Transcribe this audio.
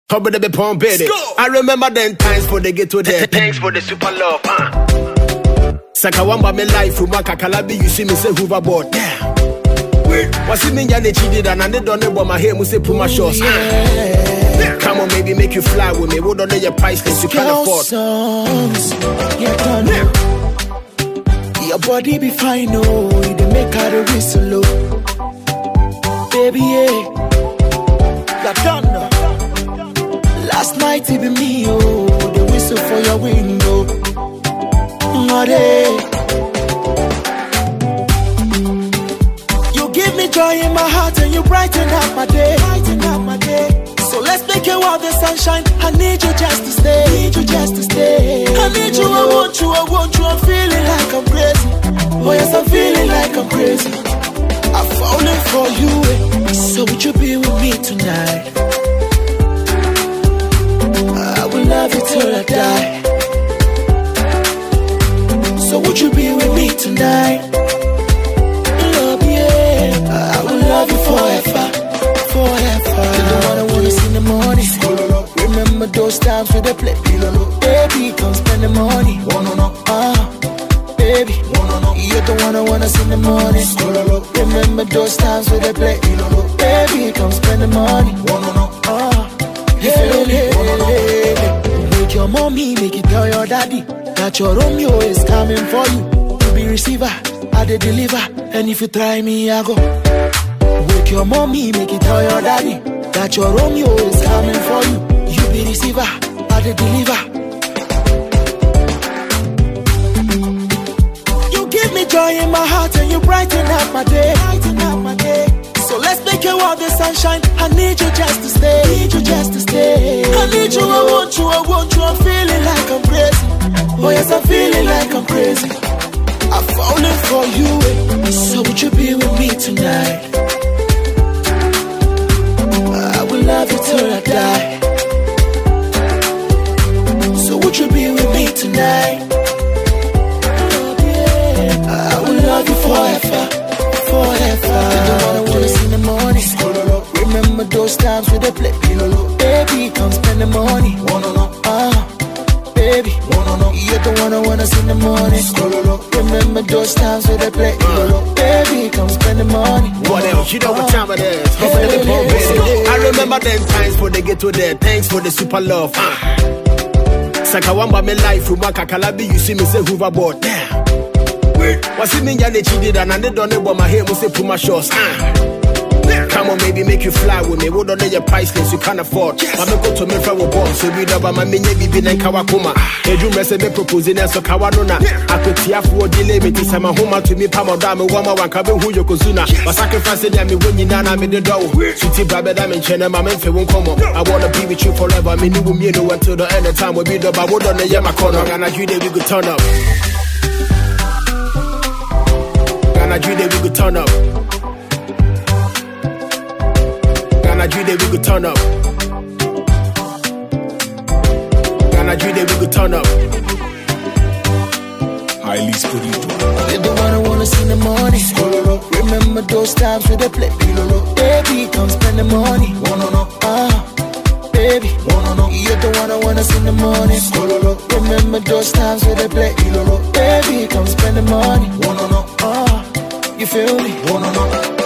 Probably the pump baby. I remember them times for the get to there. Thanks for the super love. Sakawamba me life from Makakalabi, you see me say hoverboard. What's it mean? They cheated and they don't know my hair. Must say put my shorts. Come on, maybe make you fly with me. What on your price list you can't afford? Your body be fine, oh, you dey make her the whistle, oh. Baby, yeah, you done. Last night it be me, oh, the whistle for your window. You give me joy in my heart and you brighten up my day. So let's make it while the sunshine. I need you just to stay. I need you, I want you, I'm feeling like I'm crazy. Oh yes, I'm feeling like I'm crazy. I'm falling for you, so would you be with me tonight? I will love you till I die. So would you be with me tonight? Love, yeah, I will love you forever. You don't wanna see the morning. Remember those times with the play. Baby, come spend the money. Baby, you don't wanna see the morning. Remember those times with the play. Baby, come spend the money. Make your mommy, make it tell your daddy that your Romeo is coming for you. You be receiver, I dey deliver. And if you try me, I go. Wake your mommy, make it tell your daddy that your Romeo is coming for you. You be receiver, I dey deliver. You give me joy in my heart and you brighten up my day. So let's make it while the sunshine. I need you just to stay. I need you, I want you, I'm feeling like I'm crazy. Oh yes, I'm feeling like I'm crazy. I'm falling for you, so would you be with me tonight? I will love you till I die. So would you be with me tonight? I will love you forever. You don't wanna see the morning. Remember those times with the play. Baby, come spend the money. Baby, you don't wanna see the morning. Remember those times with the play. Baby, come spend the money. What else? You know what time it is. I remember them times for the get to there. Thanks for the super love. Sakawamba me life from Makakalabi, you see me say hoverboard. What's it mean? They cheated and they don't know my hair. Must say put my shorts. Come on, maybe make you fly with me. What on your price list you can't afford? I'm go to me from a boss. So we don't have my mini bibi and Kawakuma. A dream message me proposing and so Kawanona. I could see for delay me to send my home to me. Pamadama, Wama, Wakabu, who you kozuna. But sacrificing them when you nana made the door. City Babba, I'm in China, my men won't come up. I want to be with you forever. I mean, you will mean until the end of time will be the Babu on the Yama corner. And I dream that we could turn up. And I dream that we could turn up. And I dream that we could turn up. And I dream that we could turn up. Highly spiritual. You don't wanna see the morning. Remember those times with the play. Baby, come spend the money. Baby, you don't wanna see the morning. Remember those times with the play. Baby, come spend the money. You feel me?